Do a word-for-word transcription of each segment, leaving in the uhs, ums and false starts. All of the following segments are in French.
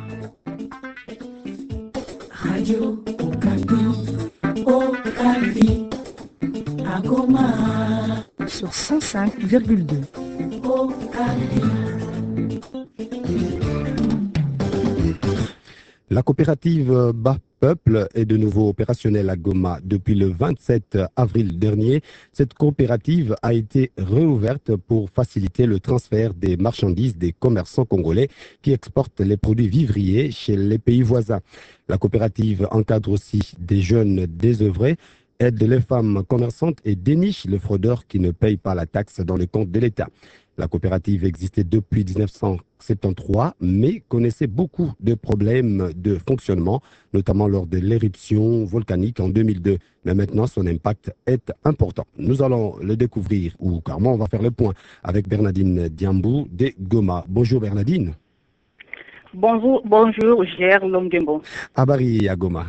Radio Okapi, Okapi, à Goma. Sur cent cinq virgule deux. Okapi. La coopérative Bas Peuple est de nouveau opérationnelle à Goma depuis le vingt-sept avril dernier. Cette coopérative a été réouverte pour faciliter le transfert des marchandises des commerçants congolais qui exportent les produits vivriers chez les pays voisins. La coopérative encadre aussi des jeunes désœuvrés, aide les femmes commerçantes et déniche les fraudeurs qui ne payent pas la taxe dans le compte de l'État. La coopérative existait depuis mille neuf cent soixante-treize, mais connaissait beaucoup de problèmes de fonctionnement, notamment lors de l'éruption volcanique en deux mille deux. Mais maintenant, son impact est important. Nous allons le découvrir, ou carrément, on va faire le point avec Bernardine Diambou de Goma. Bonjour Bernardine. Bonjour, bonjour, Gère Longembo. Habari à Goma.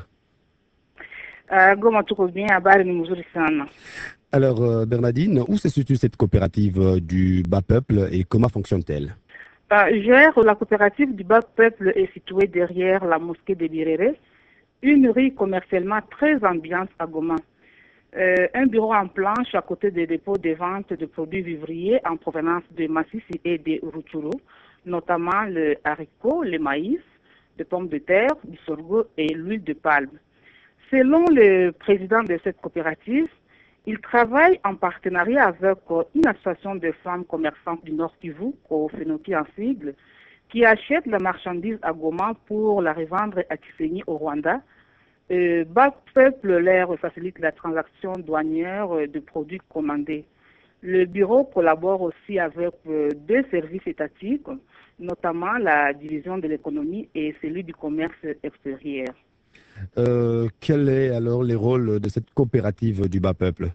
Uh, Goma tuko bien, habari ni mzuri sana. Alors euh, Bernardine, où se situe cette coopérative euh, du Bas Peuple et comment fonctionne-t-elle? uh, Gère, la coopérative du Bas Peuple est située derrière la mosquée de Birere, une rue commercialement très ambiante à Goma. Euh, un bureau en planche à côté des dépôts de vente de produits vivriers en provenance de Massissi et de Rutshuru, notamment le haricot, le maïs, les pommes de terre, du sorgho et l'huile de palme. Selon le président de cette coopérative, il travaille en partenariat avec une association de femmes commerçantes du Nord Kivu, Kofenoki en sigle, qui achète la marchandise à Goma pour la revendre à Kisenyi au Rwanda. Euh, Bas Peuple leur facilite la transaction douanière de produits commandés. Le bureau collabore aussi avec euh, deux services étatiques, notamment la division de l'économie et celui du commerce extérieur. Euh, quel est alors le rôle de cette coopérative du Bas Peuple?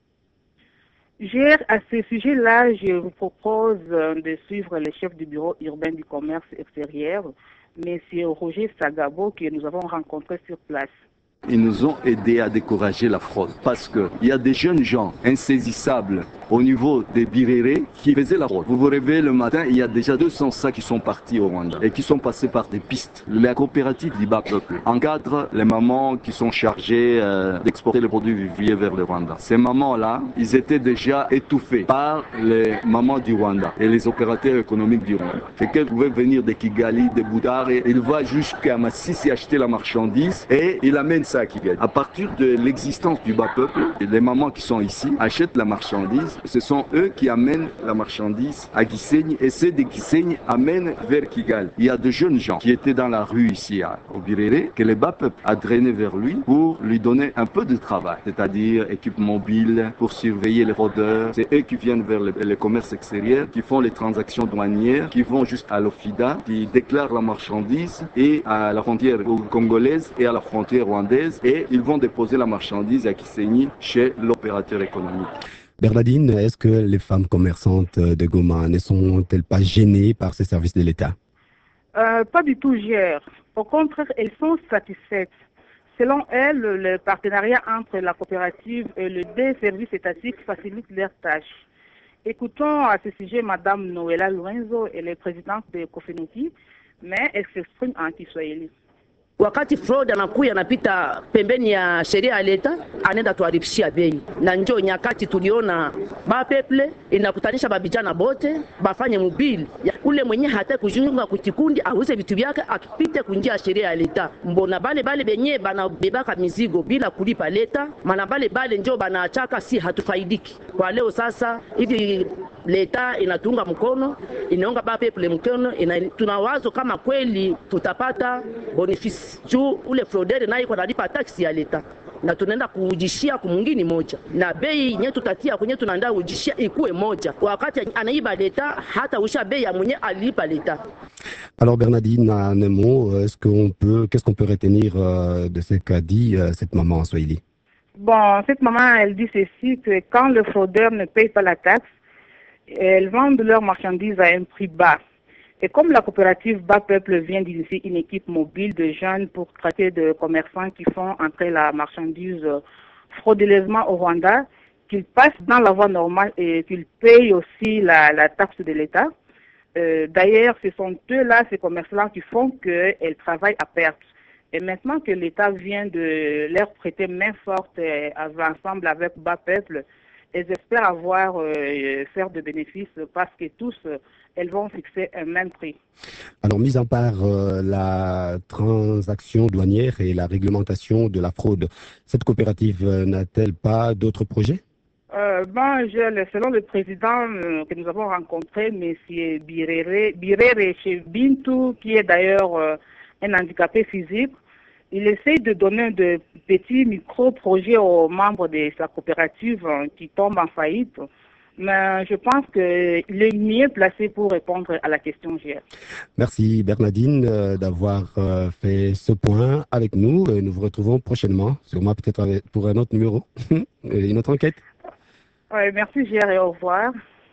Gère, à ce sujet-là, je vous propose de suivre le chef du bureau urbain du commerce extérieur, M. Roger Sagabo, que nous avons rencontré sur place. Ils nous ont aidés à décourager la fraude parce qu'il y a des jeunes gens insaisissables au niveau des birérés qui faisaient la fraude. Vous vous réveillez le matin, il y a déjà deux cents sacs qui sont partis au Rwanda et qui sont passés par des pistes. La coopérative du Bas Peuple encadre les mamans qui sont chargées euh, d'exporter les produits vivriers vers le Rwanda. Ces mamans-là, ils étaient déjà étouffés par les mamans du Rwanda et les opérateurs économiques du Rwanda. C'est qu'elles pouvaient venir de Kigali, de Boudare, et il va jusqu'à Massissi acheter la marchandise et il amène ça à Kigali. À partir de l'existence du Bas Peuple, les mamans qui sont ici achètent la marchandise. Ce sont eux qui amènent la marchandise à Gisenyi et ceux de Gisenyi amènent vers Kigali. Il y a de jeunes gens qui étaient dans la rue ici à, au Birere que le Bas Peuple a drainé vers lui pour lui donner un peu de travail, c'est-à-dire équipe mobile pour surveiller les fraudeurs. C'est eux qui viennent vers le, le commerce extérieur, qui font les transactions douanières, qui vont juste à l'Ofida, qui déclarent la marchandise et à la frontière congolaise et à la frontière rwandaise et ils vont déposer la marchandise à Kisenyi chez l'opérateur économique. Bernardine, est-ce que les femmes commerçantes de Goma ne sont-elles pas gênées par ces services de l'État? euh, Pas du tout, Gère. Au contraire, elles sont satisfaites. Selon elles, le partenariat entre la coopérative et les deux services étatiques facilite leurs tâches. Écoutons à ce sujet Mme Noela Luenzo, elle est présidente de Kofenoki, mais elle s'exprime en Kiswahili. Wakati fraud anakuya anapita pembeni ya sheria ya leta anaenda tuharibishia bei, na njoo nyakati tuliona Bas Peuple inakutanisha babijana bote bafanye mobile ule mwenye hata kujiunga kutikundi auze vitu vyake akipite kunjia sheria ya leta. Mbona bale bale benye bana bebaka mizigo bila kulipa leta, maana bale bale njoo banaachaka, si hatufaidiki kwa leo. Sasa hivi leta inatunga mkono, inaonga Bas Peuple mkono, ina, tunawazo kama kweli tutapata bonifice juu ule fraudeur naye kwa nalipa taksi ya leta na tunaenda kujishia kumungini moja na bei yenyewe tutatia kwenye tunaenda kujishia ikuwe moja, wakati anaiba leta hata usha bei ya mwenye alipa leta. Alors Bernardine, en un mot, est-ce qu'on peut, qu'est-ce qu'on peut retenir euh, de ce qu'a dit euh, cette maman en Swahili? Bon, cette maman, elle dit ceci, que quand le fraudeur ne paye pas la taxe, elles vendent leurs marchandises à un prix bas. Et comme la coopérative Bas Peuple vient d'initier une équipe mobile de jeunes pour traiter de commerçants qui font entrer la marchandise frauduleusement au Rwanda, qu'ils passent dans la voie normale et qu'ils payent aussi la, la taxe de l'État, Euh, D'ailleurs, ce sont eux-là, ces commerçants, qui font qu'elles travaillent à perte. Et maintenant que l'État vient de leur prêter main forte euh, ensemble avec Bas Peuple, elles espèrent avoir euh, faire de bénéfices parce que tous, euh, elles vont fixer un même prix. Alors, mis à part euh, la transaction douanière et la réglementation de la fraude, cette coopérative euh, n'a-t-elle pas d'autres projets? Euh, ben, je, selon le président euh, que nous avons rencontré, M. Birere, Birere chez Bintou, qui est d'ailleurs euh, un handicapé physique, il essaye de donner de petits micro-projets aux membres de sa coopérative euh, qui tombent en faillite. Mais je pense qu'il est mieux placé pour répondre à la question G R. Merci Bernadine euh, d'avoir euh, fait ce point avec nous. Et nous vous retrouvons prochainement, sûrement peut-être avec- pour un autre numéro, une autre enquête. Ouais, merci G R et au revoir.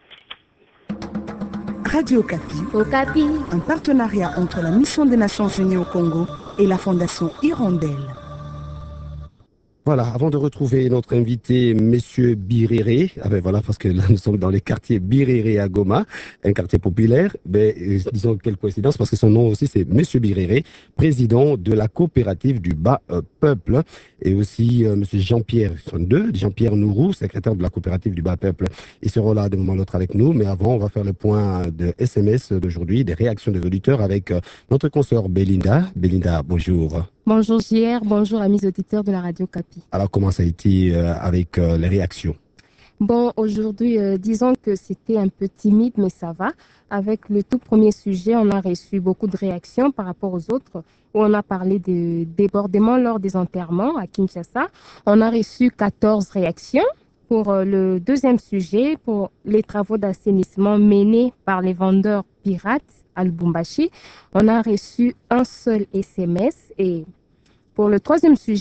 Radio Okapi, Okapi. un partenariat entre la Mission des Nations Unies au Congo et la Fondation Hirondelle. Voilà, avant de retrouver notre invité, Monsieur Birere, ah ben voilà, parce que là nous sommes dans les quartiers Birere à Goma, un quartier populaire, ben, euh, disons quelle coïncidence, parce que son nom aussi c'est Monsieur Birere, président de la coopérative du Bas euh, Peuple, et aussi euh, Monsieur Jean-Pierre, ils sont deux, Jean-Pierre Nourou, secrétaire de la coopérative du Bas Peuple. Ils seront là d'un moment à l'autre avec nous, mais avant on va faire le point de S M S d'aujourd'hui, des réactions des auditeurs avec euh, notre consoeur Belinda. Belinda, bonjour. Bonjour J R, bonjour amis auditeurs de la radio Capi. Alors, comment ça a été euh, avec euh, les réactions? Bon, aujourd'hui, euh, disons que c'était un peu timide, mais ça va. Avec le tout premier sujet, on a reçu beaucoup de réactions par rapport aux autres, où on a parlé de débordements lors des enterrements à Kinshasa. On a reçu quatorze réactions. Pour euh, le deuxième sujet, pour les travaux d'assainissement menés par les vendeurs pirates à Lubumbashi, on a reçu un seul S M S. Et pour le troisième sujet,